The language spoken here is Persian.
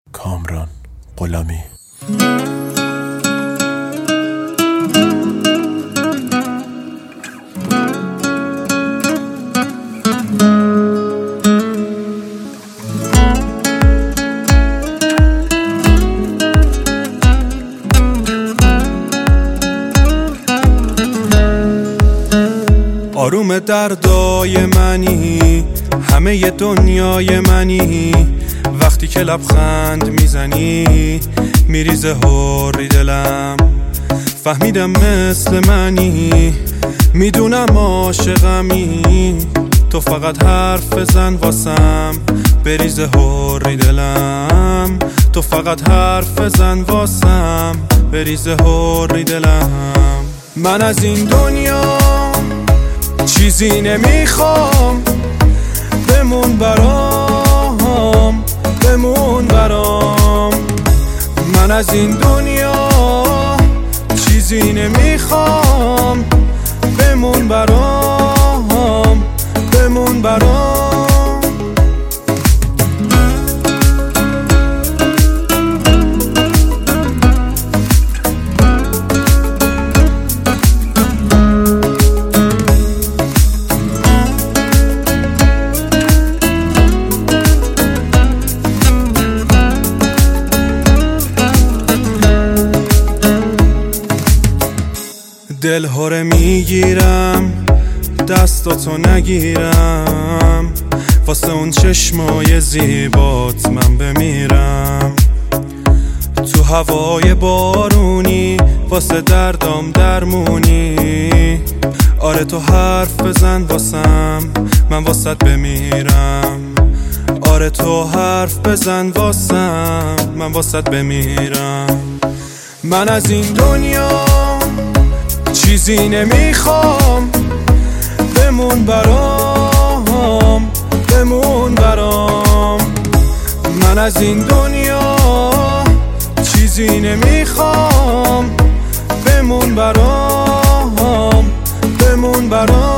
کامران غلامی. آروم دردای منی، همه ی دنیای منی. وقتی که لبخند میزنی میریزه هوری دلم. فهمیدم مثل منی، میدونم عاشقمی. تو فقط حرف بزن واسم، بریزه هوری دلم. تو فقط حرف بزن واسم، بریزه هوری دلم. من از این دنیا چیزی نمیخوام، بمون برام، بمون برام. من از این دنیا چیزی نمیخوام، بمون برام، بمون برام. دلهوره میگیرم دستاتو نگیرم، واسه اون چشمای زیبات من بمیرم. تو هوای بارونی واسه دردام درمونی. آره تو حرف بزن واسم، من واسط بمیرم. آره تو حرف بزن واسم، من واسط بمیرم. من از این دنیا چیزی نمیخوام، بمون برام، بمون برام. من از این دنیا چیزی نمیخوام، بمون برام، بمون برام.